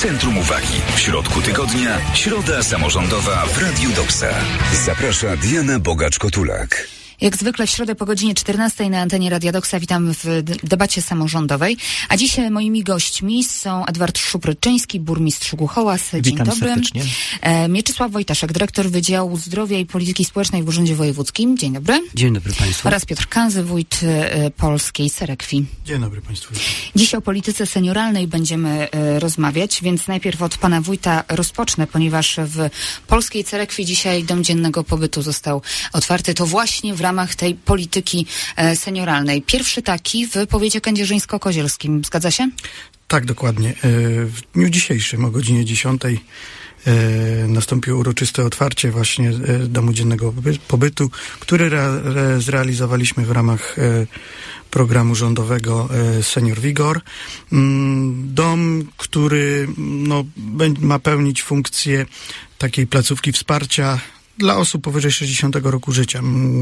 centrum uwagi. W środku tygodnia środa samorządowa w Radiu Doksa. Zaprasza Diana Bogacz-Kotulak. Jak zwykle w środę po godzinie 14 na antenie Radia Doksa witam w debacie samorządowej. A dziś moimi gośćmi są Edward Szupryczyński, burmistrz Głuchołaz. Dzień Witam dobry. serdecznie. Mieczysław Wojtaszek, dyrektor Wydziału Zdrowia i Polityki Społecznej w Urzędzie Wojewódzkim. Dzień dobry. Dzień dobry Państwu. Oraz Piotr Kanzy, wójt Polskiej Cerekwi. Dzień dobry Państwu. Dziś o polityce senioralnej będziemy rozmawiać, więc najpierw od pana wójta rozpocznę, ponieważ w Polskiej Cerekwi dzisiaj dom dziennego pobytu został otwarty. To właśnie w ramach tej polityki senioralnej. Pierwszy taki w powiecie kędzierzyńsko-kozielskim. Zgadza się? Tak, dokładnie. W dniu dzisiejszym o godzinie 10 nastąpiło uroczyste otwarcie właśnie domu dziennego pobytu, który zrealizowaliśmy w ramach programu rządowego Senior Vigor. Dom, który ma pełnić funkcję takiej placówki wsparcia dla osób powyżej 60 roku życia.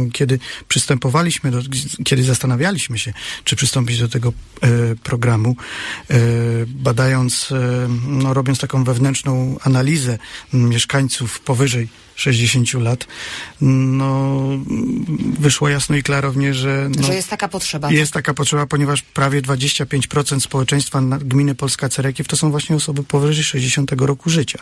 Kiedy zastanawialiśmy się, czy przystąpić do tego programu, badając, robiąc taką wewnętrzną analizę mieszkańców powyżej 60 lat, wyszło jasno i klarownie, że jest taka potrzeba. Jest taka potrzeba, ponieważ prawie 25% społeczeństwa gminy Polska Cerekiew to są właśnie osoby powyżej 60 roku życia.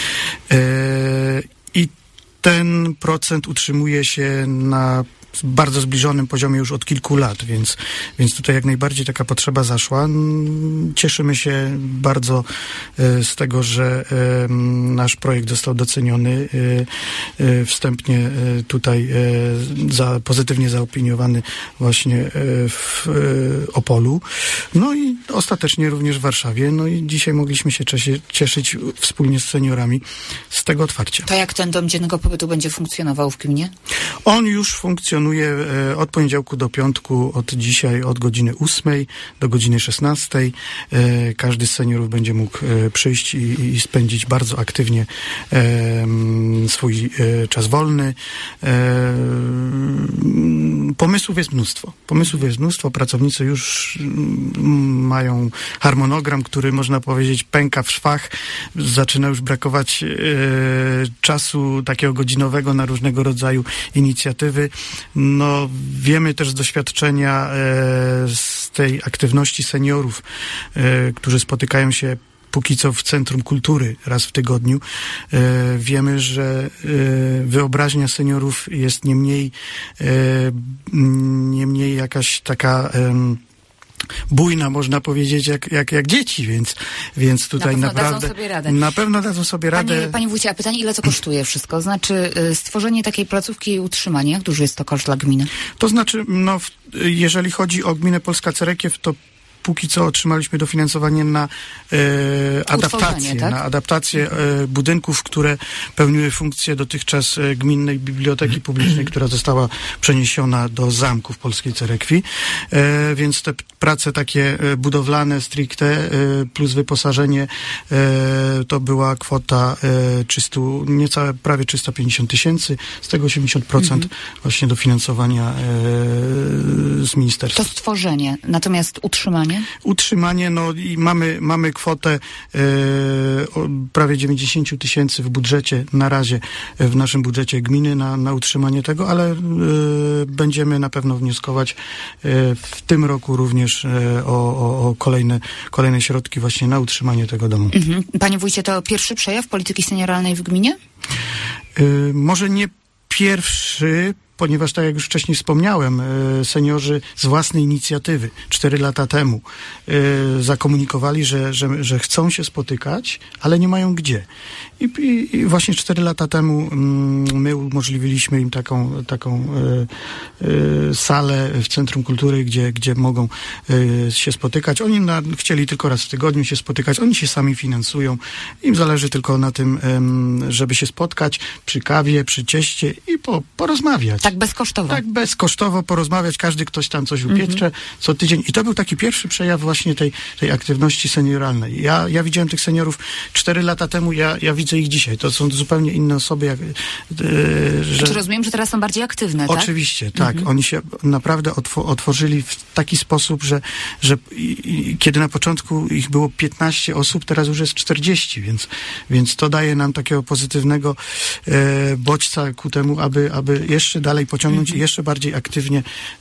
I ten procent utrzymuje się na bardzo zbliżonym poziomie już od kilku lat, więc tutaj jak najbardziej taka potrzeba zaszła. Cieszymy się bardzo z tego, że nasz projekt został doceniony, wstępnie tutaj pozytywnie zaopiniowany właśnie w Opolu, i ostatecznie również w Warszawie. I dzisiaj mogliśmy się cieszyć wspólnie z seniorami z tego otwarcia. To jak ten dom dziennego pobytu będzie funkcjonował w gminie? On już funkcjonuje od poniedziałku do piątku, od dzisiaj od godziny 8 do godziny 16. Każdy z seniorów będzie mógł przyjść i spędzić bardzo aktywnie swój czas wolny. Pomysłów jest mnóstwo. Pracownicy już mają harmonogram, który można powiedzieć pęka w szwach. Zaczyna już brakować czasu takiego godzinowego na różnego rodzaju inicjatywy. Wiemy też z doświadczenia z tej aktywności seniorów, którzy spotykają się póki co w Centrum Kultury raz w tygodniu. Wiemy, że wyobraźnia seniorów jest nie mniej jakaś taka bujna, można powiedzieć, jak dzieci, więc tutaj naprawdę na pewno dadzą sobie radę. Panie wójcie, a pytanie, ile to kosztuje wszystko? Znaczy stworzenie takiej placówki i utrzymanie, jak duży jest to koszt dla gminy? To znaczy, jeżeli chodzi o gminę Polska Cerekiew, to póki co otrzymaliśmy dofinansowanie na adaptację, tak? Na adaptację budynków, które pełniły funkcję dotychczas gminnej biblioteki publicznej, która została przeniesiona do zamku w Polskiej Cerekwi. Więc te prace takie budowlane stricte plus wyposażenie to była kwota prawie 350 000, z tego 80% właśnie dofinansowania z ministerstwa. To stworzenie, natomiast utrzymanie? Utrzymanie, i mamy kwotę prawie 90 000 w budżecie, na razie w naszym budżecie gminy na utrzymanie tego, ale będziemy na pewno wnioskować w tym roku również o kolejne środki właśnie na utrzymanie tego domu. Panie wójcie, to pierwszy przejaw polityki senioralnej w gminie? Może nie pierwszy, ponieważ tak jak już wcześniej wspomniałem, seniorzy z własnej inicjatywy 4 lata temu zakomunikowali, że chcą się spotykać, ale nie mają gdzie. I właśnie 4 lata temu my umożliwiliśmy im taką salę w Centrum Kultury, gdzie mogą się spotykać. Oni chcieli tylko raz w tygodniu się spotykać. Oni się sami finansują. Im zależy tylko na tym, żeby się spotkać przy kawie, przy cieście i porozmawiać. Tak bezkosztowo. Tak bezkosztowo porozmawiać, każdy ktoś tam coś upiecze co tydzień. I to był taki pierwszy przejaw właśnie tej aktywności senioralnej. Ja widziałem tych seniorów 4 lata temu, ja widzę ich dzisiaj. To są zupełnie inne osoby. Czy rozumiem, że teraz są bardziej aktywne, tak? Oczywiście, tak. Oni się naprawdę otworzyli w taki sposób, że kiedy na początku ich było 15 osób, teraz już jest 40, więc to daje nam takiego pozytywnego bodźca ku temu, aby jeszcze dalej pociągnąć i jeszcze bardziej aktywnie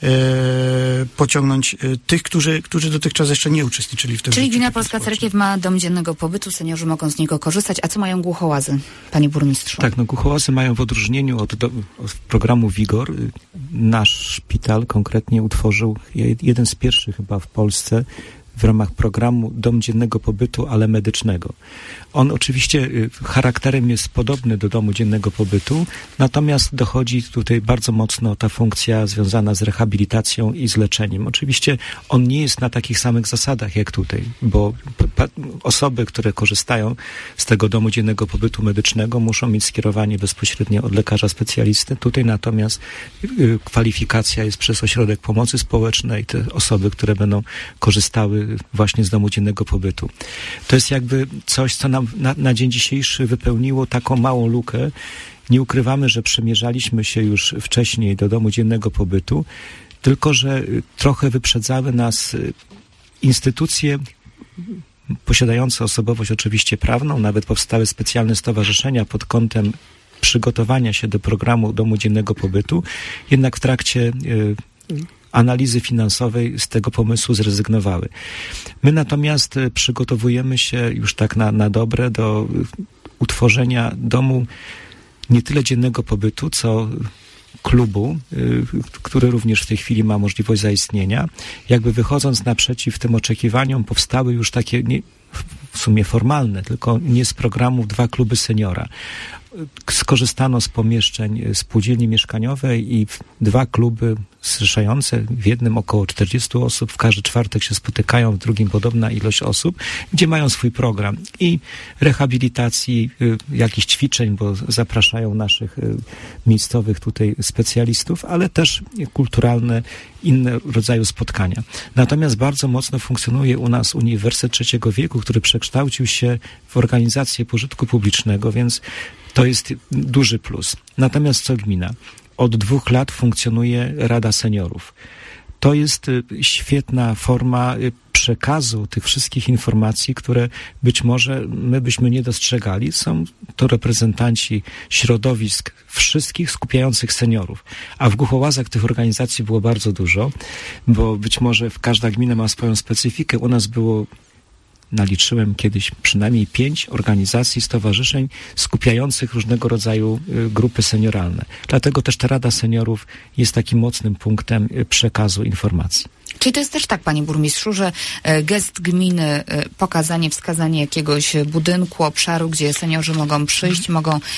pociągnąć tych, którzy dotychczas jeszcze nie uczestniczyli w tym. Czyli Gmina Polska Cerekiew ma dom dziennego pobytu, seniorzy mogą z niego korzystać. A co mają głuchołazy, panie burmistrzu? Tak, głuchołazy mają w odróżnieniu od programu WIGOR. Nasz szpital konkretnie utworzył jeden z pierwszych chyba w Polsce w ramach programu Dom Dziennego Pobytu, ale medycznego. On oczywiście charakterem jest podobny do domu dziennego pobytu, natomiast dochodzi tutaj bardzo mocno ta funkcja związana z rehabilitacją i z leczeniem. Oczywiście on nie jest na takich samych zasadach jak tutaj, bo osoby, które korzystają z tego domu dziennego pobytu medycznego, muszą mieć skierowanie bezpośrednio od lekarza specjalisty. Tutaj natomiast kwalifikacja jest przez Ośrodek Pomocy Społecznej, te osoby, które będą korzystały właśnie z domu dziennego pobytu. To jest jakby coś, co nam na dzień dzisiejszy wypełniło taką małą lukę. Nie ukrywamy, że przemierzaliśmy się już wcześniej do domu dziennego pobytu, tylko że trochę wyprzedzały nas instytucje posiadające osobowość oczywiście prawną, nawet powstały specjalne stowarzyszenia pod kątem przygotowania się do programu domu dziennego pobytu, jednak w trakcie analizy finansowej z tego pomysłu zrezygnowały. My natomiast przygotowujemy się już tak na dobre do utworzenia domu nie tyle dziennego pobytu, co klubu, który również w tej chwili ma możliwość zaistnienia. Jakby wychodząc naprzeciw tym oczekiwaniom, powstały już takie w sumie formalne, tylko nie z programu 2 kluby seniora. Skorzystano z pomieszczeń spółdzielni mieszkaniowej i 2 kluby zrzeszające w jednym około 40 osób, w każdy czwartek się spotykają, w drugim podobna ilość osób, gdzie mają swój program i rehabilitacji, jakichś ćwiczeń, bo zapraszają naszych miejscowych tutaj specjalistów, ale też kulturalne, inne rodzaju spotkania. Natomiast bardzo mocno funkcjonuje u nas Uniwersytet Trzeciego Wieku, który przekształcił się w organizację pożytku publicznego, więc to jest duży plus. Natomiast co gmina? Od 2 lat funkcjonuje Rada Seniorów. To jest świetna forma przekazu tych wszystkich informacji, które być może my byśmy nie dostrzegali. Są to reprezentanci środowisk wszystkich skupiających seniorów. A w Głuchołazach tych organizacji było bardzo dużo, bo być może każda gmina ma swoją specyfikę. U nas było, naliczyłem kiedyś, przynajmniej 5 organizacji, stowarzyszeń skupiających różnego rodzaju grupy senioralne. Dlatego też ta Rada Seniorów jest takim mocnym punktem przekazu informacji. Czyli to jest też tak, panie burmistrzu, że gest gminy, pokazanie, wskazanie jakiegoś budynku, obszaru, gdzie seniorzy mogą przyjść,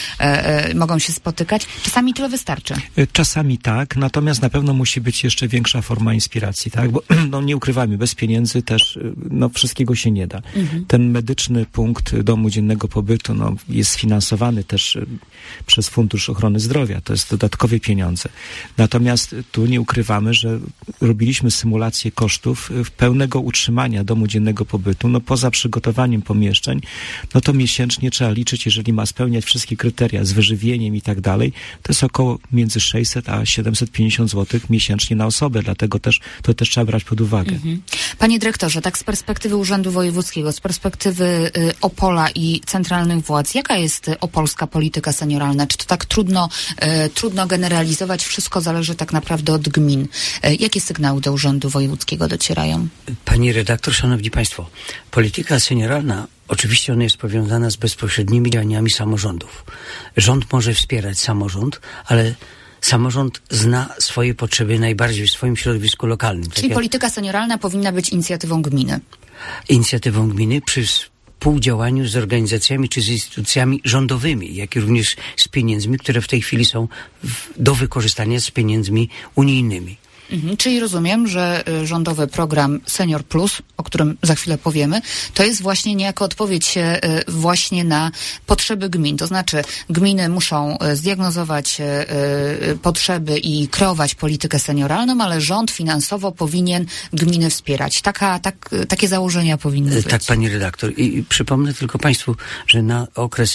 mogą się spotykać, czasami tyle wystarczy. Czasami tak, natomiast na pewno musi być jeszcze większa forma inspiracji, tak? Bo nie ukrywajmy, bez pieniędzy też wszystkiego się nie da. Ten medyczny punkt domu dziennego pobytu jest finansowany też przez Fundusz Ochrony Zdrowia. To jest dodatkowe pieniądze. Natomiast tu nie ukrywamy, że robiliśmy symulację kosztów pełnego utrzymania domu dziennego pobytu. Poza przygotowaniem pomieszczeń, to miesięcznie trzeba liczyć, jeżeli ma spełniać wszystkie kryteria z wyżywieniem i tak dalej, to jest około między 600 a 750 zł miesięcznie na osobę. Dlatego to też trzeba brać pod uwagę. Panie dyrektorze, tak z perspektywy Urzędu Wojewódzkiego, z perspektywy Opola i centralnych władz, jaka jest opolska polityka senioralna? Czy to tak trudno generalizować? Wszystko zależy tak naprawdę od gmin. Jakie sygnały do Urzędu Wojewódzkiego docierają? Pani redaktor, szanowni państwo, polityka senioralna, oczywiście ona jest powiązana z bezpośrednimi działaniami samorządów. Rząd może wspierać samorząd, ale samorząd zna swoje potrzeby najbardziej w swoim środowisku lokalnym. Czyli polityka senioralna powinna być inicjatywą gminy? Inicjatywą gminy przy współdziałaniu z organizacjami czy z instytucjami rządowymi, jak i również z pieniędzmi, które w tej chwili są do wykorzystania z pieniędzmi unijnymi. Czyli rozumiem, że rządowy program Senior Plus, o którym za chwilę powiemy, to jest właśnie niejako odpowiedź właśnie na potrzeby gmin. To znaczy gminy muszą zdiagnozować potrzeby i kreować politykę senioralną, ale rząd finansowo powinien gminy wspierać. Takie założenia powinny być. Tak, pani redaktor. I przypomnę tylko państwu, że na okres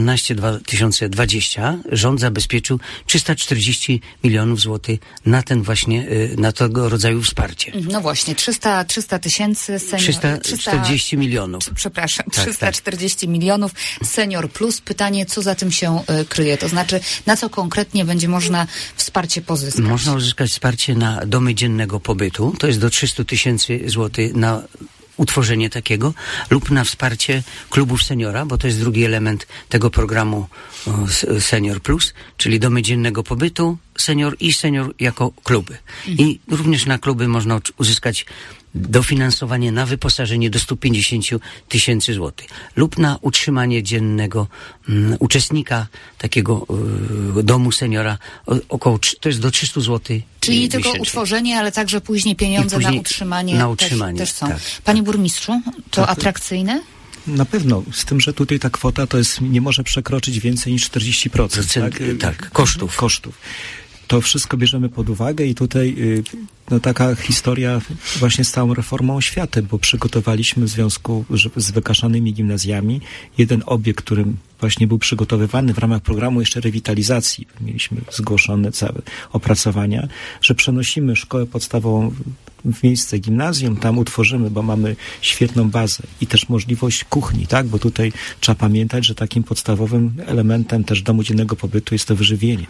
2015-2020 rząd zabezpieczył 340 milionów złotych na ten właśnie, na tego rodzaju wsparcie. No właśnie, 300 tysięcy senior... 340 milionów. Przepraszam, 340 milionów Senior Plus. Pytanie, co za tym się kryje? To znaczy, na co konkretnie będzie można wsparcie pozyskać? Można uzyskać wsparcie na domy dziennego pobytu. To jest do 300 tysięcy złotych na utworzenie takiego lub na wsparcie klubów seniora, bo to jest drugi element tego programu Senior Plus, czyli domy dziennego pobytu, senior i senior jako kluby. I również na kluby można uzyskać dofinansowanie na wyposażenie do 150 tysięcy złotych lub na utrzymanie dziennego uczestnika takiego domu seniora to jest do 300 złotych. Czyli tylko utworzenie, ale także później pieniądze na utrzymanie, też są. Tak, Panie burmistrzu, to atrakcyjne? Na pewno, z tym, że tutaj ta kwota nie może przekroczyć więcej niż 40%. Tak, kosztów. To wszystko bierzemy pod uwagę i tutaj taka historia właśnie z całą reformą oświaty, bo przygotowaliśmy w związku z wykaszanymi gimnazjami jeden obiekt, którym właśnie był przygotowywany w ramach programu jeszcze rewitalizacji. Mieliśmy zgłoszone całe opracowania, że przenosimy szkołę podstawową w miejsce gimnazjum, tam utworzymy, bo mamy świetną bazę i też możliwość kuchni, tak? Bo tutaj trzeba pamiętać, że takim podstawowym elementem też domu dziennego pobytu jest to wyżywienie.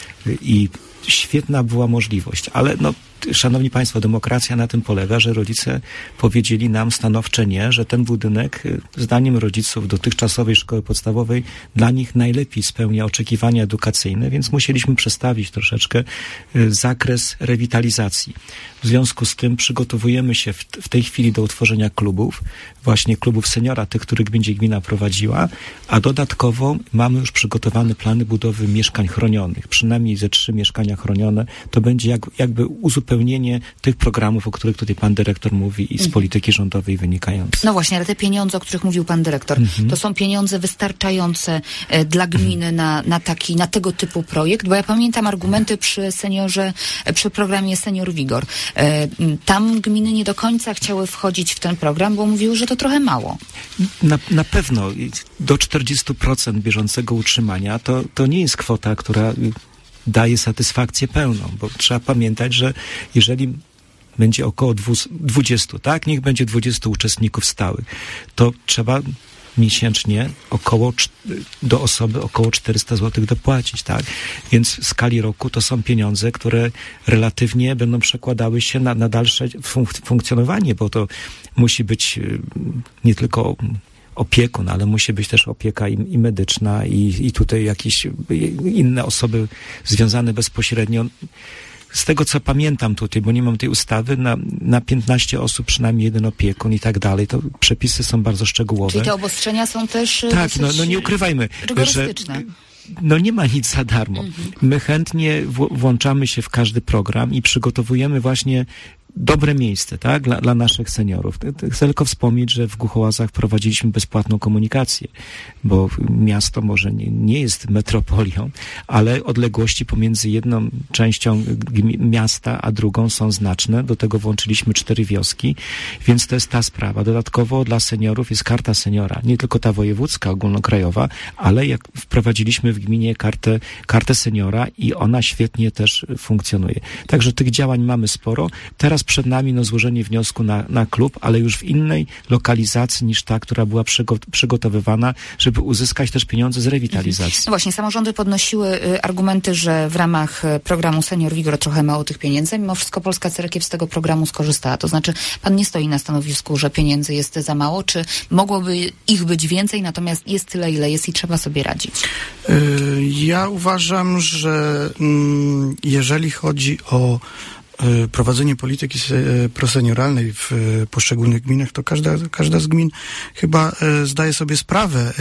I świetna była możliwość, ale szanowni państwo, demokracja na tym polega, że rodzice powiedzieli nam stanowcze nie, że ten budynek, zdaniem rodziców dotychczasowej szkoły podstawowej, dla nich najlepiej spełnia oczekiwania edukacyjne, więc musieliśmy przestawić troszeczkę zakres rewitalizacji. W związku z tym przygotowujemy się w tej chwili do utworzenia klubów, właśnie klubów seniora, tych, których będzie gmina prowadziła, a dodatkowo mamy już przygotowane plany budowy mieszkań chronionych, przynajmniej ze 3 mieszkania chronione. To będzie jakby uzupełnienie tych programów, o których tutaj pan dyrektor mówi i z polityki rządowej wynikające. No właśnie, ale te pieniądze, o których mówił pan dyrektor, to są pieniądze wystarczające dla gminy na tego typu projekt, bo ja pamiętam argumenty przy programie Senior Vigor. Tam gminy nie do końca chciały wchodzić w ten program, bo mówiły, że to trochę mało. Na pewno do 40% bieżącego utrzymania to nie jest kwota, która daje satysfakcję pełną, bo trzeba pamiętać, że jeżeli będzie około 20, tak? Niech będzie 20 uczestników stałych, to trzeba miesięcznie do osoby około 400 zł dopłacić, tak? Więc w skali roku to są pieniądze, które relatywnie będą przekładały się na dalsze funkcjonowanie, bo to musi być nie tylko opiekun, ale musi być też opieka i medyczna i tutaj jakieś inne osoby związane bezpośrednio. Z tego, co pamiętam tutaj, bo nie mam tej ustawy, na 15 osób przynajmniej 1 opiekun i tak dalej. To przepisy są bardzo szczegółowe. Czyli te obostrzenia są też tak, nie ukrywajmy, że nie ma nic za darmo. My chętnie włączamy się w każdy program i przygotowujemy właśnie dobre miejsce, tak, dla naszych seniorów. Chcę tylko wspomnieć, że w Głuchołazach prowadziliśmy bezpłatną komunikację, bo miasto może nie jest metropolią, ale odległości pomiędzy jedną częścią miasta a drugą są znaczne. Do tego włączyliśmy 4 wioski, więc to jest ta sprawa. Dodatkowo dla seniorów jest karta seniora. Nie tylko ta wojewódzka, ogólnokrajowa, ale jak wprowadziliśmy w gminie kartę seniora i ona świetnie też funkcjonuje. Także tych działań mamy sporo. Teraz przed nami złożenie wniosku na klub, ale już w innej lokalizacji niż ta, która była przygotowywana, żeby uzyskać też pieniądze z rewitalizacji. No właśnie, samorządy podnosiły argumenty, że w ramach programu Senior Vigor trochę mało tych pieniędzy. Mimo wszystko Polska Cerekiew z tego programu skorzystała. To znaczy, pan nie stoi na stanowisku, że pieniędzy jest za mało, czy mogłoby ich być więcej, natomiast jest tyle, ile jest i trzeba sobie radzić? Ja uważam, że jeżeli chodzi o prowadzenie polityki prosenioralnej w poszczególnych gminach, to każda z gmin chyba zdaje sobie sprawę,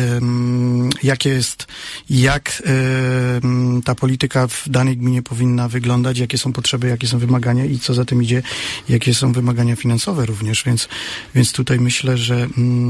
jak ta polityka w danej gminie powinna wyglądać, jakie są potrzeby, jakie są wymagania i co za tym idzie, jakie są wymagania finansowe również, więc tutaj myślę, że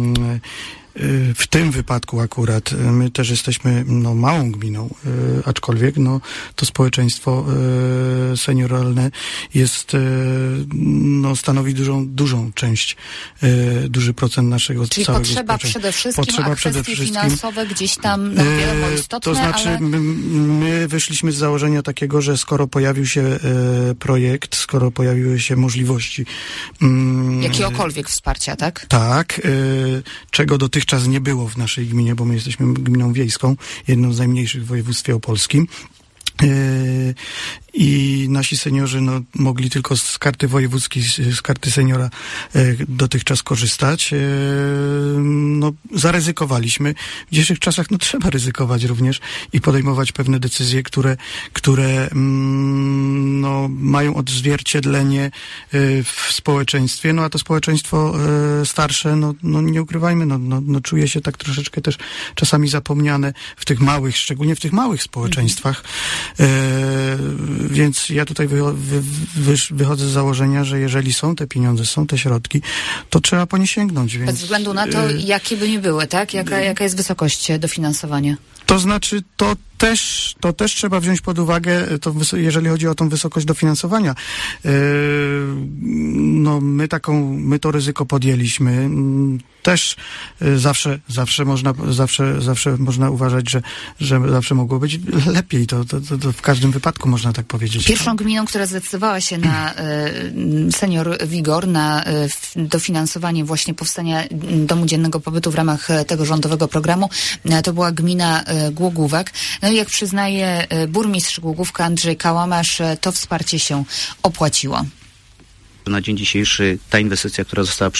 w tym wypadku akurat my też jesteśmy małą gminą, aczkolwiek to społeczeństwo senioralne jest, stanowi dużą część, duży procent naszego czyli całego potrzeba przede wszystkim, a kwestie finansowe gdzieś tam wiadomo istotne, to znaczy ale... my wyszliśmy z założenia takiego, że skoro pojawił się projekt, skoro pojawiły się możliwości jakiegokolwiek wsparcia, tak? Tak, czego dotychczas nie było w naszej gminie, bo my jesteśmy gminą wiejską, jedną z najmniejszych w województwie opolskim. I nasi seniorzy mogli tylko z karty wojewódzkiej, z karty seniora dotychczas korzystać. Zaryzykowaliśmy. W dzisiejszych czasach trzeba ryzykować również i podejmować pewne decyzje, które mają odzwierciedlenie w społeczeństwie, a to społeczeństwo starsze, nie ukrywajmy, czuje się tak troszeczkę też czasami zapomniane w tych małych, szczególnie w tych małych społeczeństwach. Więc ja tutaj wychodzę z założenia, że jeżeli są te pieniądze, są te środki, to trzeba po nie sięgnąć. Więc, bez względu na to, jakie by nie były, tak? Jaka jest wysokość dofinansowania? To znaczy, to też trzeba wziąć pod uwagę, jeżeli chodzi o tą wysokość dofinansowania. My to ryzyko podjęliśmy. Też zawsze można uważać, że zawsze mogło być lepiej. To w każdym wypadku można tak powiedzieć. Pierwszą gminą, która zdecydowała się na Senior Vigor, na dofinansowanie właśnie powstania domu dziennego pobytu w ramach tego rządowego programu, to była gmina Głogówek. No i jak przyznaje burmistrz Głogówka Andrzej Kałamasz, to wsparcie się opłaciło. Na dzień dzisiejszy ta inwestycja, która została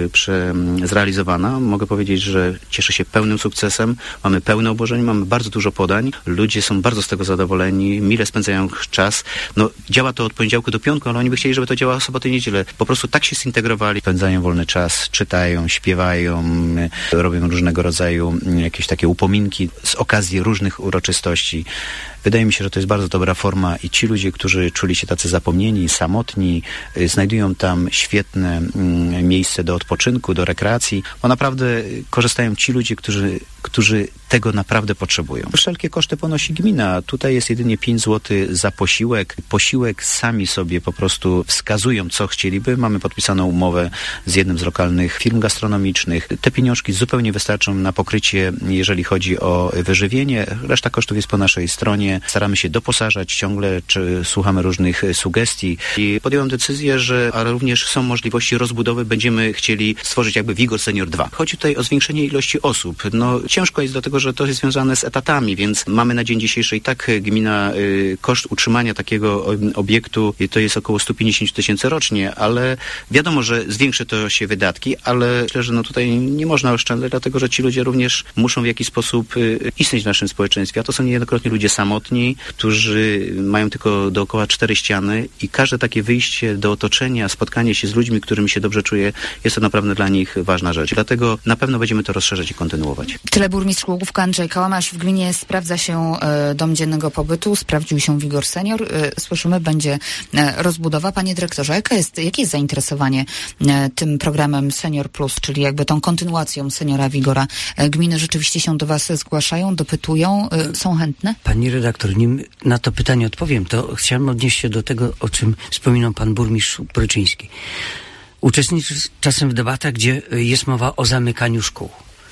zrealizowana, mogę powiedzieć, że cieszy się pełnym sukcesem. Mamy pełne obłożenie, mamy bardzo dużo podań. Ludzie są bardzo z tego zadowoleni, mile spędzają czas. Działa to od poniedziałku do piątku, ale oni by chcieli, żeby to działało w sobotę i niedzielę. Po prostu tak się zintegrowali, spędzają wolny czas, czytają, śpiewają, robią różnego rodzaju jakieś takie upominki z okazji różnych uroczystości. Wydaje mi się, że to jest bardzo dobra forma i ci ludzie, którzy czuli się tacy zapomnieni, samotni, znajdują tam świetne miejsce do odpoczynku, do rekreacji, bo naprawdę korzystają ci ludzie, którzy tego naprawdę potrzebują. Wszelkie koszty ponosi gmina. Tutaj jest jedynie 5 zł za posiłek. Posiłek sami sobie po prostu wskazują, co chcieliby. Mamy podpisaną umowę z jednym z lokalnych firm gastronomicznych. Te pieniążki zupełnie wystarczą na pokrycie, jeżeli chodzi o wyżywienie. Reszta kosztów jest po naszej stronie. Staramy się doposażać ciągle, czy słuchamy różnych sugestii. I podjąłem decyzję, że również są możliwości rozbudowy. Będziemy chcieli stworzyć jakby Vigor Senior 2. Chodzi tutaj o zwiększenie ilości osób. Ciężko jest dlatego, że to jest związane z etatami, więc mamy na dzień dzisiejszy i tak gmina koszt utrzymania takiego obiektu to jest około 150 000 rocznie, ale wiadomo, że zwiększy to się wydatki, ale myślę, że tutaj nie można oszczędzać, dlatego, że ci ludzie również muszą w jakiś sposób istnieć w naszym społeczeństwie, a to są niejednokrotnie ludzie samotni, którzy mają tylko dookoła 4 ściany i każde takie wyjście do otoczenia, spotkanie się z ludźmi, którymi się dobrze czuje, jest to naprawdę dla nich ważna rzecz. Dlatego na pewno będziemy to rozszerzać i kontynuować. Tyle burmistrz Głogówka Andrzej Kałamasz. W gminie sprawdza się dom dziennego pobytu, sprawdził się Vigor Senior. Słyszymy, będzie rozbudowa. Panie dyrektorze, jakie jest zainteresowanie tym programem Senior Plus, czyli jakby tą kontynuacją Seniora Vigora? Gminy rzeczywiście się do was zgłaszają, dopytują, są chętne? Pani redaktor, nim na to pytanie odpowiem, to chciałem odnieść się do tego, o czym wspominał pan burmistrz Pryczyński. Uczestniczy czasem w debatach, gdzie jest mowa o zamykaniu szkół.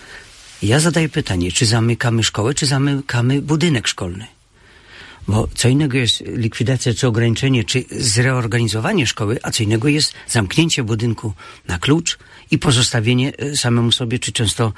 Ja zadaję pytanie, czy zamykamy szkołę, czy zamykamy budynek szkolny? Bo co innego jest likwidacja, czy ograniczenie, czy zreorganizowanie szkoły, a co innego jest zamknięcie budynku na klucz i pozostawienie samemu sobie, czy często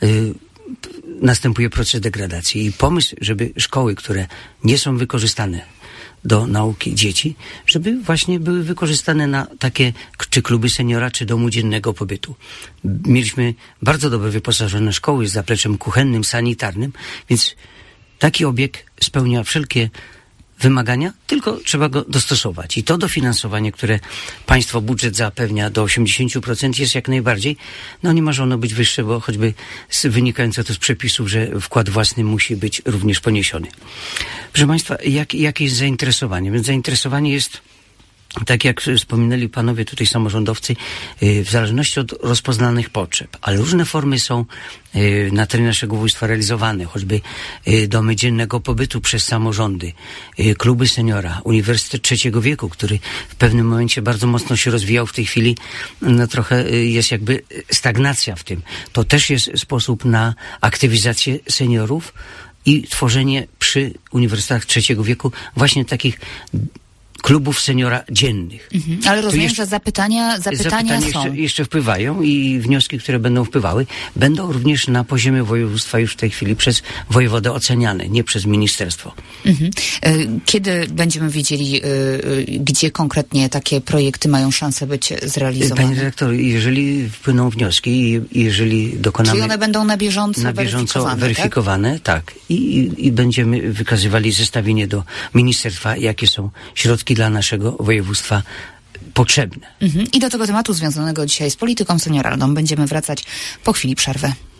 następuje proces degradacji. I pomysł, żeby szkoły, które nie są wykorzystane do nauki dzieci, żeby właśnie były wykorzystane na takie czy kluby seniora, czy domu dziennego pobytu. Mieliśmy bardzo dobrze wyposażone szkoły z zapleczem kuchennym, sanitarnym, więc taki obiekt spełnia wszelkie wymagania, tylko trzeba go dostosować. I to dofinansowanie, które państwo budżet zapewnia do 80% jest jak najbardziej, nie może ono być wyższe, bo choćby wynikające to z przepisów, że wkład własny musi być również poniesiony. Proszę państwa, jakie jest zainteresowanie? Więc zainteresowanie jest, tak jak wspominali panowie tutaj samorządowcy, w zależności od rozpoznanych potrzeb, ale różne formy są na terenie naszego województwa realizowane, choćby domy dziennego pobytu przez samorządy, kluby seniora, Uniwersytet Trzeciego Wieku, który w pewnym momencie bardzo mocno się rozwijał, w tej chwili trochę jest jakby stagnacja w tym. To też jest sposób na aktywizację seniorów i tworzenie przy Uniwersytetach Trzeciego Wieku właśnie takich klubów seniora dziennych. Ale rozumiem, że zapytania są. Jeszcze wpływają i wnioski, które będą wpływały, będą również na poziomie województwa już w tej chwili przez wojewodę oceniane, nie przez ministerstwo. Kiedy będziemy wiedzieli, gdzie konkretnie takie projekty mają szansę być zrealizowane? Panie dyrektor, jeżeli wpłyną wnioski i jeżeli dokonamy... Czyli one będą na bieżąco weryfikowane, tak. I będziemy wykazywali zestawienie do ministerstwa, jakie są środki dla naszego województwa potrzebne. I do tego tematu związanego dzisiaj z polityką senioralną będziemy wracać po chwili przerwy.